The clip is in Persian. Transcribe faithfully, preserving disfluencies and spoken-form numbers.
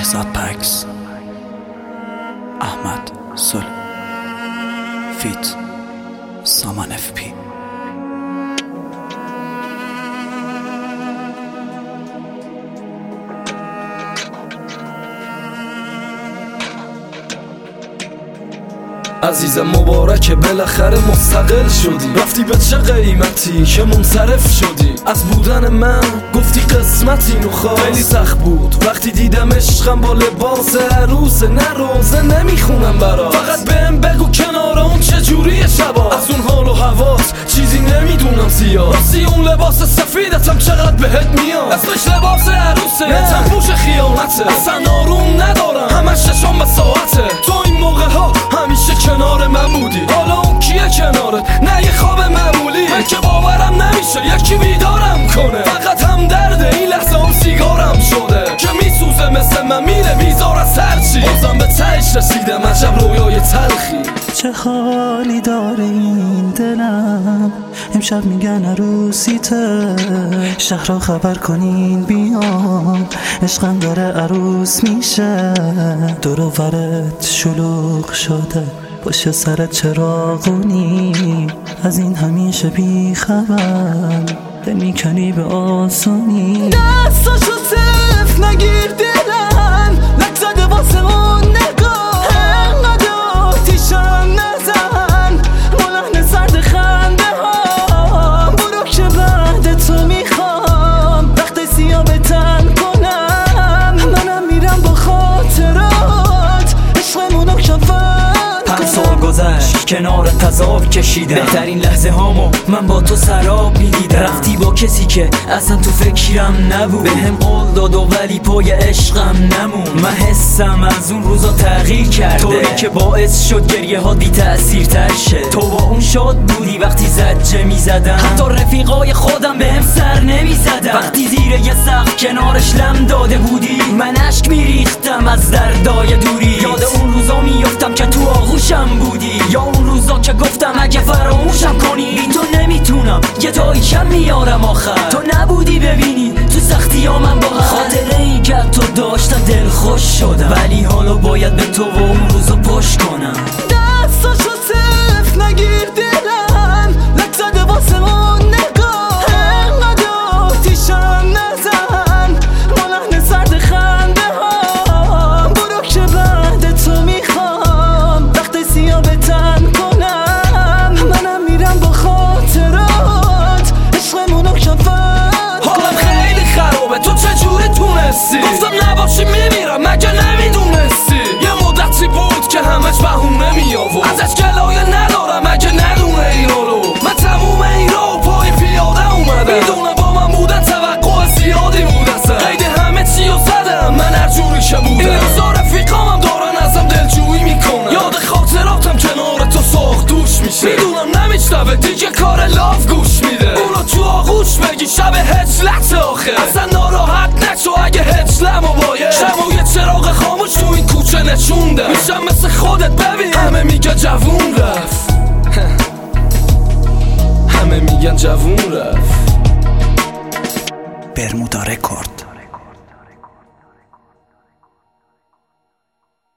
بهزاد پکس، احمد سل، فیت سامان اف پی. عزیزم مبارکه بالاخره مستقل شدی، رفتی به چه قیمتی که منصرف شدی. از بودن من گفتی قسمتی نخواست، خیلی سخت بود وقتی دیدم عشقم با لباس عروس. نه روزه نمیخونم برات، فقط بهم بگو کنار اون چجوری شبا. از اون حال و حواس چیزی نمیدونم زیاد، راستی اون لباس سفیدتم چقدر بهت میاد. اسمش لباس عروسه، تنپوش خیانته، اصلا آروم ندارم همش ششم به ساعته. تو این موقع ها همیشه کنار من بودی، حالا اون کیه کنارت؟ نه یه خواب معمولی، من که باورم نمیشه یکی بیدارم کنه. فقط هم درده این لحظه اون سیگارم شده که میسوزه مثل من میره بیزار از هرچی. بازم به تهش رسیدم، عجب رویای تلخی. چه حالی داره این دلم، امشب میگن عروسیته، شهر را خبر کنین بیان، عشقم داره عروس میشه. دور و برت شلوغ شده، پشت سرت چراغونی، از این همیشه بی خبر، دل میکنی به آسونی. دستاشو صرف نگیر دلم، لک زده واسه اون نگاه، انقدر آتیشم نزن، ملحن سرد خنده ها. برو که بعد تو میخوام وقت سیاه به تن کنم، منم میرم با خاطرات عشقمونو کفن. پنج سال گذشت کنار تذاب کشیدم، بهترین لحظه هامو من با تو سراب میدیدم. رفتی با کسی که اصلا تو فکرم نبود، بهم قول داد و ولی پای عشقم نمون. من حسم از اون روزا تغییر کرده، طوری که باعث شد گریه ها بی تأثیر تر شه. تو با اون شاد بودی وقتی زجه میزدم، حتی رفیقای خودم بهم سر نمیزدم. وقتی زیر یه سقف کنارش لم داده بودی، من اشک میریختم از دردای دوری. یاد اون روزا میافتم که تو آغوشم بودی، یا اون روزا که گفتم اگه فراموشم کنی. بی تو نمیتونم یه تایی کم میارم آخر، تو نبودی ببینی تو سختی ها من با هم. خاطره ای که تو داشتم دل خوش شدم، ولی حالا باید به تو و اون روزا پشت کنم. دستاشو صرف نگیر دلم، لک زده واسه اون نگاه، انقدر آتیشم نزن، ملحن سرد خنده ها. برو که بعد تو میخوام وقت سیاه به تن کنم، منم میرم با خاطرات عشقمونو کفن. حالم خیلی خرابه، تو چجوری تونستی؟ گفتم نباشی میمیرم مگه نمیدونستی؟ یه مدتی بود که همش بهونه میآورد، ازش گلایه ندارم اگه ندونه اینو رو. من تموم این رو پای پیاده اومدم، میدونه با من بودن توقع زیادی بود، اصلا قید همه چی رو زدم من هر جوری که بودم. این روزا رفیقامم دارن ازم دلجویی میکنن، یاد خاطراتم کنار تو ساخت دوش میشه. میدونم نمیشنوه دیگه کار لاف گوش میده، اونو تو آغوش بگی شب هجلت آخه. اصلا ناراحت نشو اگه هجلمو باید، شمو یه چراغ خاموش تو این کوچه نشوندم. میشم مثل خودت ببین، همه میگن